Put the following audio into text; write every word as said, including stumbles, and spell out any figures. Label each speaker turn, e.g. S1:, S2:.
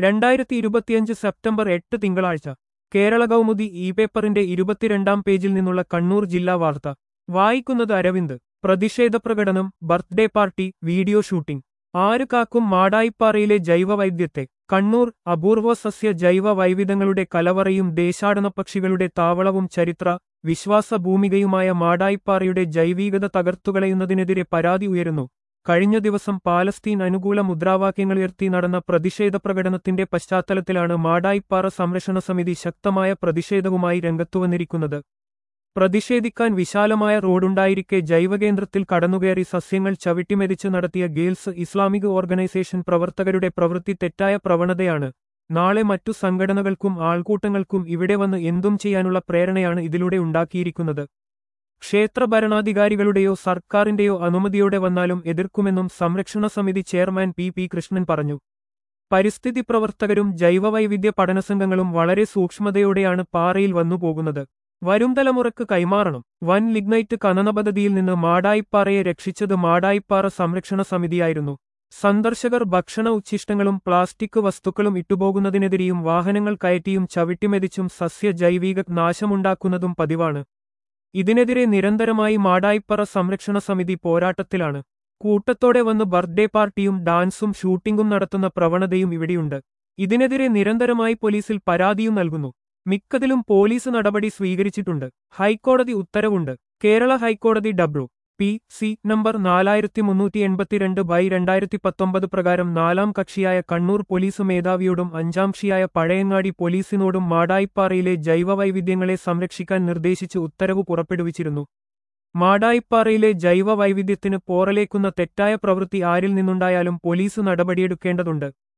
S1: രണ്ടായിരത്തി ഇരുപത്തിയഞ്ച് സെപ്റ്റംബർ എട്ട് തിങ്കളാഴ്ച കേരള കൗമുദി ഇ പേപ്പറിന്റെ ഇരുപത്തിരണ്ടാം പേജിൽ നിന്നുള്ള കണ്ണൂർ ജില്ലാ വാർത്ത വായിക്കുന്നത് അരവിന്ദ്. പ്രതിഷേധപ്രകടനം, ബർത്ത്ഡേ പാർട്ടി, വീഡിയോ ഷൂട്ടിംഗ്. ആര് കാക്കും മാടായിപ്പാറയിലെ ജൈവവൈവിധ്യത്തെ? കണ്ണൂർ. അപൂർവ സസ്യ ജൈവ വൈവിധ്യങ്ങളുടെ കലവറയും ദേശാടനപ്പക്ഷികളുടെ താവളവും ചരിത്ര വിശ്വാസ ഭൂമികയുമായ മാടായിപ്പാറയുടെ ജൈവീകത തകർത്തുകളയുന്നതിനെതിരെ പരാതി ഉയരുന്നു. കഴിഞ്ഞ ദിവസം പാലസ്തീൻ അനുകൂല മുദ്രാവാക്യങ്ങളുയർത്തി നടന്ന പ്രതിഷേധ പ്രകടനത്തിന്റെ പശ്ചാത്തലത്തിലാണ് മാടായിപ്പാറ സംരക്ഷണ സമിതി ശക്തമായ പ്രതിഷേധവുമായി രംഗത്തുവന്നിരിക്കുന്നത്. പ്രതിഷേധിക്കാൻ വിശാലമായ റോഡുണ്ടായിരിക്കെ ജൈവകേന്ദ്രത്തിൽ കടന്നുകയറി സസ്യങ്ങൾ ചവിട്ടിമെതിച്ച് നടത്തിയ ഗേൾസ് ഇസ്ലാമിക് ഓർഗനൈസേഷൻ പ്രവർത്തകരുടെ പ്രവൃത്തി തെറ്റായ പ്രവണതയാണ്. നാളെ മറ്റു സംഘടനകൾക്കും ആൾക്കൂട്ടങ്ങൾക്കും ഇവിടെ വന്ന് എന്തും ചെയ്യാനുള്ള പ്രേരണയാണ് ഇതിലൂടെ ഉണ്ടാക്കിയിരിക്കുന്നത്. ക്ഷേത്ര ഭരണാധികാരികളുടെയോ സർക്കാരിന്റെയോ അനുമതിയോടെ വന്നാലും എതിർക്കുമെന്നും സംരക്ഷണ സമിതി ചെയർമാൻ പി പി കൃഷ്ണൻ പറഞ്ഞു. പരിസ്ഥിതി പ്രവർത്തകരും ജൈവവൈവിധ്യ പഠനസംഘങ്ങളും വളരെ സൂക്ഷ്മതയോടെയാണ് പാറയിൽ വന്നുപോകുന്നത്. വരും തലമുറക്ക് കൈമാറണം. വൻ ലിഗ്നൈറ്റ് ഖനന പദ്ധതിയിൽ നിന്ന് മാടായിപ്പാറയെ രക്ഷിച്ചത് മാടായിപ്പാറ സംരക്ഷണ സമിതിയായിരുന്നു. സന്ദർശകർ ഭക്ഷണ ഉച്ഛിഷ്ടങ്ങളും പ്ലാസ്റ്റിക് വസ്തുക്കളും ഇട്ടുപോകുന്നതിനെതിരെയും വാഹനങ്ങൾ കയറ്റിയും ചവിട്ടിമെതിച്ചും സസ്യ ജൈവിക നാശമുണ്ടാക്കുന്നതും പതിവാണ്. ഇതിനെതിരെ നിരന്തരമായി മാടായിപ്പാറ സംരക്ഷണ സമിതി പോരാട്ടത്തിലാണ്. കൂട്ടത്തോടെ വന്ന് ബർത്ത്ഡേ പാർട്ടിയും ഡാൻസും ഷൂട്ടിംഗും നടത്തുന്ന പ്രവണതയും ഇവിടെയുണ്ട്. ഇതിനെതിരെ നിരന്തരമായി പോലീസിൽ പരാതിയും നൽകുന്നു. മിക്കതിലും പോലീസ് നടപടി സ്വീകരിച്ചിട്ടുണ്ട്. ഹൈക്കോടതി ഉത്തരവുണ്ട്. കേരള ഹൈക്കോടതി ഡബ്ല്യു പി സി നമ്പർ നാലായിരത്തി മുന്നൂറ്റി എൺപത്തിരണ്ട് ബൈ രണ്ടായിരത്തി പത്തൊമ്പത് പ്രകാരം നാലാം കക്ഷിയായ കണ്ണൂർ പോലീസ് മേധാവിയോടും അഞ്ചാംകക്ഷിയായ പഴയങ്ങാടി പോലീസിനോടും മാടായിപ്പാറയിലെ ജൈവവൈവിധ്യങ്ങളെ സംരക്ഷിക്കാൻ നിർദ്ദേശിച്ച് ഉത്തരവ് പുറപ്പെടുവിച്ചിരുന്നു. മാടായിപ്പാറയിലെ ജൈവവൈവിധ്യത്തിന് പോറലേക്കുന്ന തെറ്റായ പ്രവൃത്തി ആരിൽ നിന്നുണ്ടായാലും പോലീസ് നടപടിയെടുക്കേണ്ടതുണ്ട്.